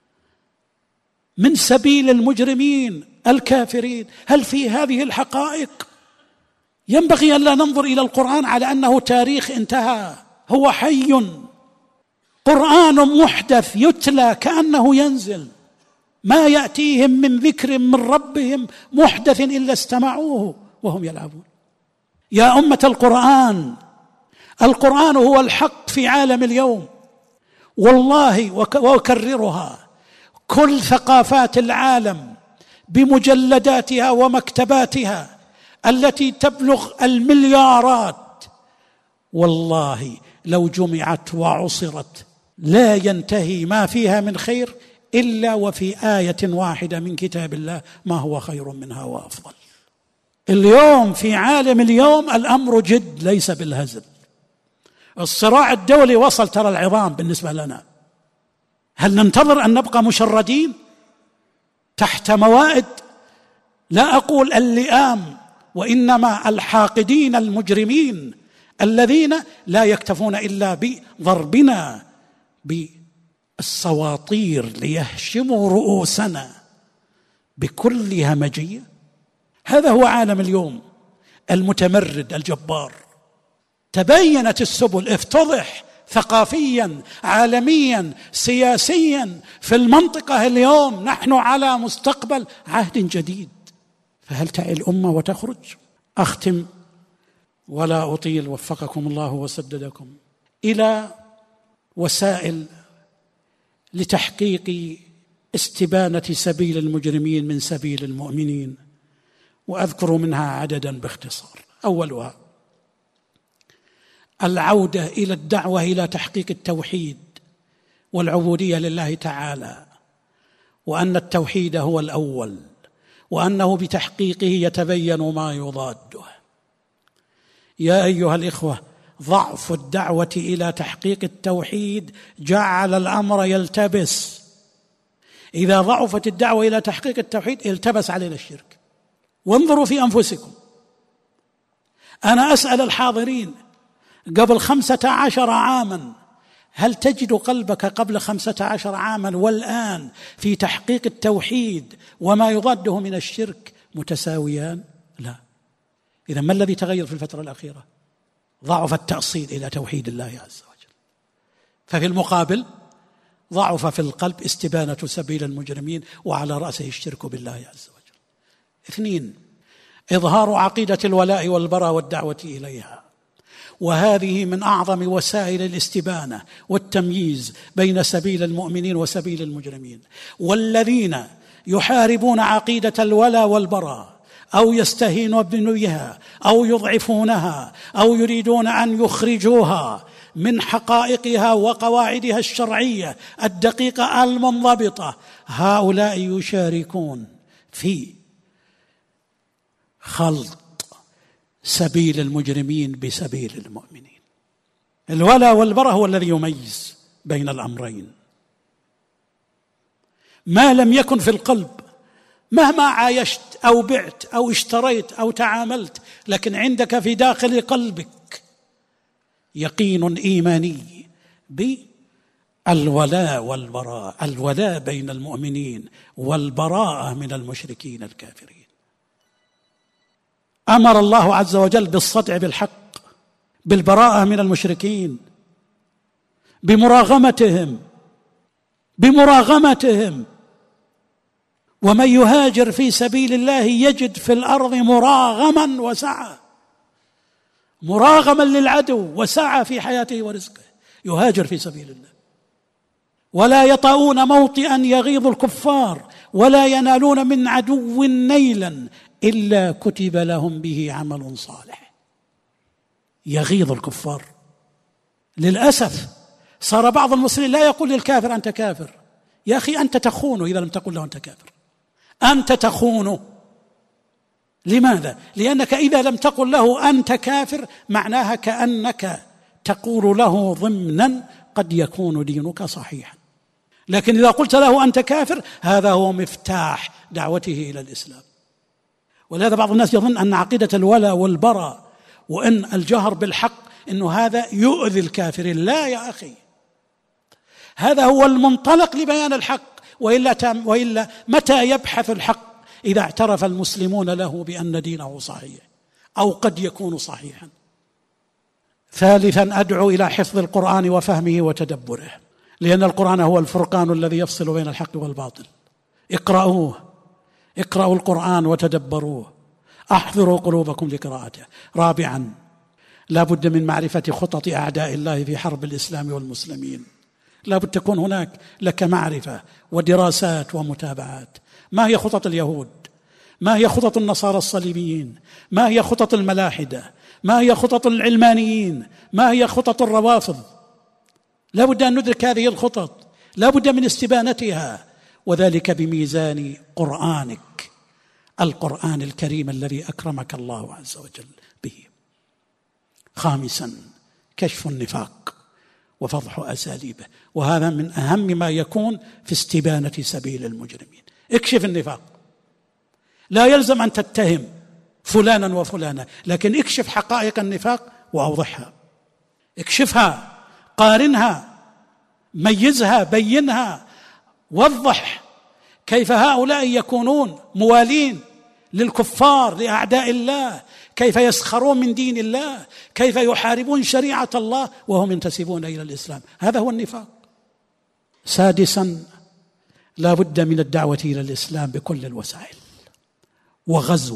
من سبيل المجرمين الكافرين؟ هل في هذه الحقائق؟ ينبغي أن لا ننظر إلى القرآن على أنه تاريخ انتهى، هو حي، قرآن محدث يتلى كأنه ينزل، ما يأتيهم من ذكر من ربهم محدث إلا استمعوه وهم يلعبون. يا أمة القرآن، القرآن هو الحق في عالم اليوم والله، وأكررها، كل ثقافات العالم بمجلداتها ومكتباتها التي تبلغ المليارات، والله لو جمعت وعصرت لا ينتهي ما فيها من خير إلا وفي آية واحدة من كتاب الله ما هو خير منها وأفضل. اليوم في عالم اليوم الأمر جد ليس بالهزل. الصراع الدولي وصل ترى العظام بالنسبة لنا. هل ننتظر أن نبقى مشردين تحت موائد؟ لا أقول اللئام، وإنما الحاقدين المجرمين الذين لا يكتفون إلا بضربنا بالسواطير ليهشموا رؤوسنا بكل همجية. هذا هو عالم اليوم المتمرد الجبار. تبينت السبل، افتضح ثقافيا عالميا سياسيا في المنطقة. اليوم نحن على مستقبل عهد جديد، فهل تعي الأمة وتخرج؟ أختم ولا أطيل، وفقكم الله وسددكم، إلى وسائل لتحقيق استبانة سبيل المجرمين من سبيل المؤمنين، وأذكر منها عددا باختصار. أولها العودة إلى الدعوة إلى تحقيق التوحيد والعبودية لله تعالى، وأن التوحيد هو الأول، وأنه بتحقيقه يتبين ما يضاده. يا أيها الإخوة، ضعف الدعوة إلى تحقيق التوحيد جعل الأمر يلتبس. إذا ضعفت الدعوة إلى تحقيق التوحيد التبس علينا الشرك. وانظروا في أنفسكم. أنا أسأل الحاضرين، قبل 15 عاما هل تجد قلبك قبل 15 عاما والآن في تحقيق التوحيد وما يضاده من الشرك متساويان؟ لا. إذا ما الذي تغير في الفترة الأخيرة؟ ضعف التأصيل إلى توحيد الله عز وجل. ففي المقابل ضعف في القلب استبانة سبيل المجرمين، وعلى رأسه الشرك بالله عز وجل. 2، إظهار عقيدة الولاء والبراء والدعوة إليها، وهذه من أعظم وسائل الاستبانة والتمييز بين سبيل المؤمنين وسبيل المجرمين. والذين يحاربون عقيدة الولاء والبراء أو يستهينون بها أو يضعفونها أو يريدون أن يخرجوها من حقائقها وقواعدها الشرعية الدقيقة المنضبطة، هؤلاء يشاركون في خلط سبيل المجرمين بسبيل المؤمنين. الولاء والبراء هو الذي يميز بين الأمرين. ما لم يكن في القلب، مهما عايشت أو بعت أو اشتريت أو تعاملت، لكن عندك في داخل قلبك يقين إيماني بالولاء والبراء، الولاء بين المؤمنين والبراءة من المشركين الكافرين. أمر الله عز وجل بالصدع بالحق، بالبراءة من المشركين، بمراغمتهم. ومن يهاجر في سبيل الله يجد في الأرض مراغما وسعة، مراغما للعدو وسعة في حياته ورزقه، يهاجر في سبيل الله. ولا يطؤون موطئا يغيظ الكفار ولا ينالون من عدو نيلا إلا كتب لهم به عمل صالح. يغيظ الكفار. للأسف صار بعض المسلمين لا يقول للكافر أنت كافر. يا أخي أنت تخونه إذا لم تقل له أنت كافر، أنت تخونه. لماذا؟ لأنك إذا لم تقل له أنت كافر معناها كأنك تقول له ضمنا قد يكون دينك صحيحا. لكن إذا قلت له أنت كافر هذا هو مفتاح دعوته إلى الإسلام. ولهذا بعض الناس يظن أن عقيدة الولاء والبراء وأن الجهر بالحق أنه هذا يؤذي الكافرين. لا يا أخي، هذا هو المنطلق لبيان الحق. وإلا متى يبحث الحق؟ إذا اعترف المسلمون له بأن دينه صحيح أو قد يكون صحيحا. 3، أدعو إلى حفظ القرآن وفهمه وتدبره، لأن القرآن هو الفرقان الذي يفصل بين الحق والباطل. اقرأوا القرآن وتدبروه، أحضروا قلوبكم لقراءته. 4، لا بد من معرفة خطط أعداء الله في حرب الإسلام والمسلمين. لا بد تكون هناك لك معرفة ودراسات ومتابعات. ما هي خطط اليهود؟ ما هي خطط النصارى الصليبيين؟ ما هي خطط الملاحدة؟ ما هي خطط العلمانيين؟ ما هي خطط الروافض؟ لا بد أن ندرك هذه الخطط، لا بد من استبانتها، وذلك بميزان قرآنك، القرآن الكريم الذي أكرمك الله عز وجل به. 5، كشف النفاق وفضح أساليبه، وهذا من أهم ما يكون في استبانة سبيل المجرمين. اكشف النفاق. لا يلزم أن تتهم فلانا وفلانا، لكن اكشف حقائق النفاق وأوضحها، اكشفها، قارنها، ميزها، بينها، وضح كيف هؤلاء يكونون موالين للكفار لأعداء الله، كيف يسخرون من دين الله، كيف يحاربون شريعة الله وهم ينتسبون إلى الإسلام. هذا هو النفاق. 6، لا بد من الدعوة إلى الإسلام بكل الوسائل، وغزو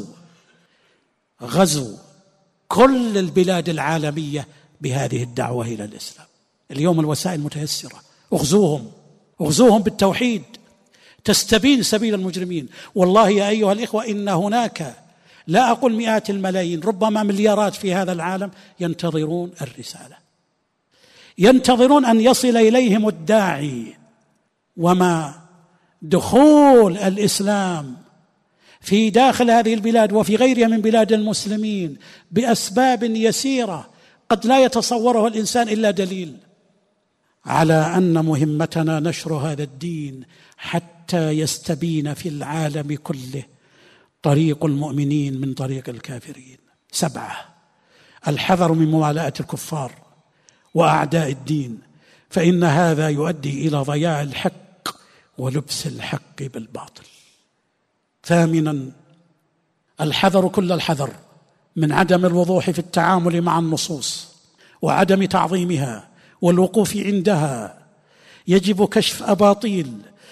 كل البلاد العالمية بهذه الدعوة إلى الإسلام. اليوم الوسائل متيسرة، اغزوهم بالتوحيد تستبين سبيل المجرمين. والله يا أيها الإخوة إن هناك لا أقول مئات الملايين، ربما مليارات في هذا العالم ينتظرون الرسالة، ينتظرون أن يصل إليهم الداعي. وما دخول الإسلام في داخل هذه البلاد وفي غيرها من بلاد المسلمين بأسباب يسيرة قد لا يتصوره الإنسان إلا دليل على أن مهمتنا نشر هذا الدين حتى يستبين في العالم كله طريق المؤمنين من طريق الكافرين. 7، الحذر من موالاة الكفار وأعداء الدين، فإن هذا يؤدي إلى ضياع الحق ولبس الحق بالباطل. 8، الحذر كل الحذر من عدم الوضوح في التعامل مع النصوص وعدم تعظيمها والوقوف عندها. يجب كشف أباطيل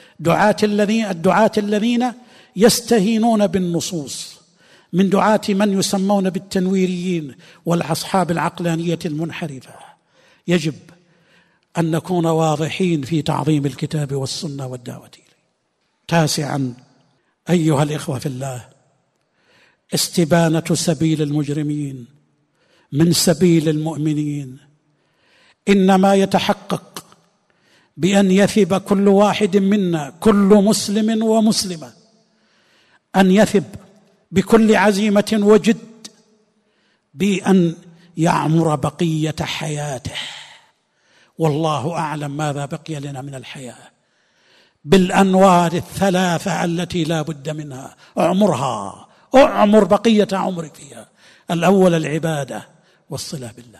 الدعاة الذين يستهينون بالنصوص، من دعاة من يسمون بالتنويريين والأصحاب العقلانية المنحرفة. يجب أن نكون واضحين في تعظيم الكتاب والسنة والدعوة إليه. 9 أيها الإخوة في الله، استبانة سبيل المجرمين من سبيل المؤمنين إنما يتحقق بأن يثب كل واحد منا، كل مسلم ومسلمة، أن يثب بكل عزيمة وجد بأن يعمر بقية حياته، والله أعلم ماذا بقي لنا من الحياة، بالأنوار الثلاثة التي لا بد منها. اعمرها، اعمر بقية عمرك فيها. الأول العبادة والصلة بالله،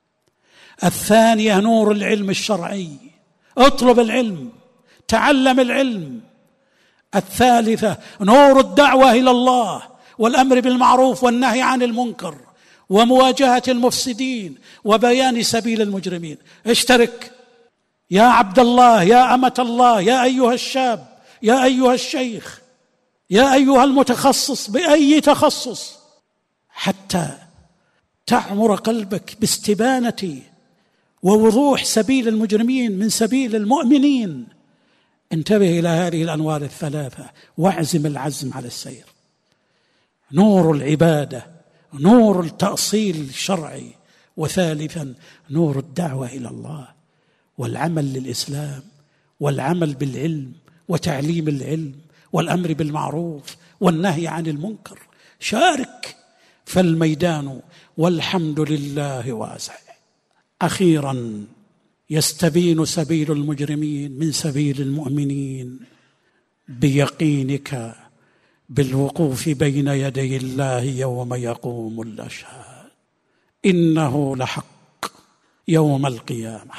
الثانية نور العلم الشرعي، اطلب العلم، تعلم العلم، الثالثة نور الدعوة إلى الله والأمر بالمعروف والنهي عن المنكر ومواجهة المفسدين وبيان سبيل المجرمين. اشترك يا عبد الله، يا أمة الله، يا أيها الشاب، يا أيها الشيخ، يا أيها المتخصص بأي تخصص، حتى تعمر قلبك باستبانة ووضوح سبيل المجرمين من سبيل المؤمنين. انتبه إلى هذه الأنوار الثلاثة واعزم العزم على السير. نور العبادة، نور التأصيل الشرعي، وثالثا نور الدعوة إلى الله والعمل للإسلام والعمل بالعلم وتعليم العلم والأمر بالمعروف والنهي عن المنكر. شارك فالميدان والحمد لله واسع. أخيرا، يستبين سبيل المجرمين من سبيل المؤمنين بيقينك بالوقوف بين يدي الله يوم يقوم الأشهاد. إنه لحق يوم القيامة.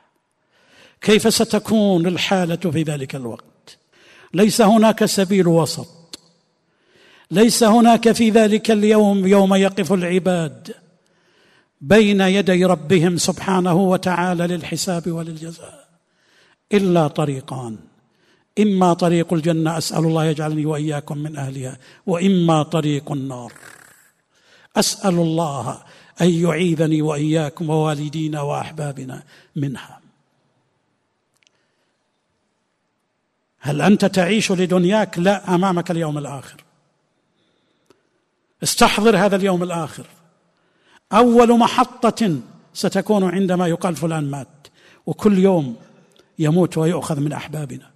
كيف ستكون الحالة في ذلك الوقت؟ ليس هناك سبيل وسط، ليس هناك في ذلك اليوم يوم يقف العباد بين يدي ربهم سبحانه وتعالى للحساب وللجزاء إلا طريقان: إما طريق الجنة، أسأل الله يجعلني وإياكم من أهلها، وإما طريق النار، أسأل الله أن يعيذني وإياكم ووالدينا وأحبابنا منها. هل أنت تعيش لدنياك؟ لا، أمامك اليوم الآخر. استحضر هذا اليوم الآخر. أول محطة ستكون عندما يقال فلان مات، وكل يوم يموت ويؤخذ من أحبابنا.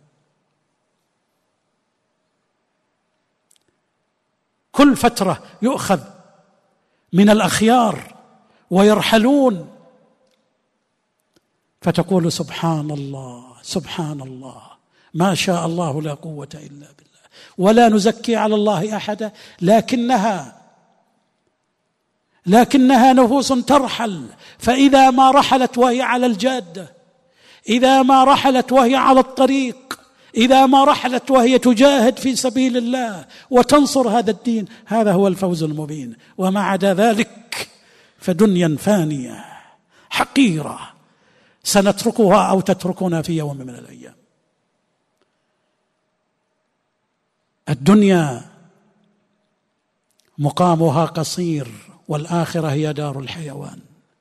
كل فترة يؤخذ من الأخيار ويرحلون، فتقول سبحان الله سبحان الله، ما شاء الله لا قوة إلا بالله. ولا نزكي على الله أحدا، لكنها نفوس ترحل. فإذا ما رحلت وهي على الجادة، إذا ما رحلت وهي على الطريق، إذا ما رحلت وهي تجاهد في سبيل الله وتنصر هذا الدين، هذا هو الفوز المبين. وما عدا ذلك فدنيا فانية حقيرة سنتركها أو تتركنا في يوم من الأيام. الدنيا مقامها قصير، والآخرة هي دار الحيوان.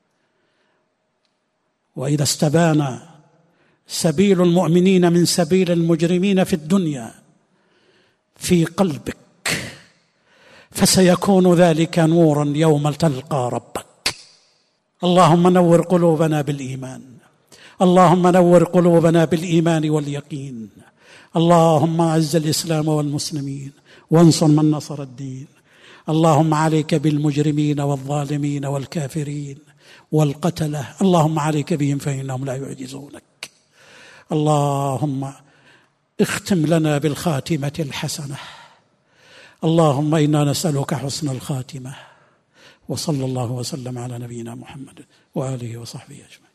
وإذا استبان سبيل المؤمنين من سبيل المجرمين في الدنيا في قلبك، فسيكون ذلك نورا يوم تلقى ربك. اللهم نور قلوبنا بالإيمان، اللهم نور قلوبنا بالإيمان واليقين. اللهم أعز الإسلام والمسلمين وانصر من نصر الدين. اللهم عليك بالمجرمين والظالمين والكافرين والقتلة، اللهم عليك بهم فإنهم لا يعجزونك. اللهم اختم لنا بالخاتمة الحسنة. اللهم إنا نسألك حسن الخاتمة. وصلى الله وسلم على نبينا محمد وآله وصحبه أجمعين.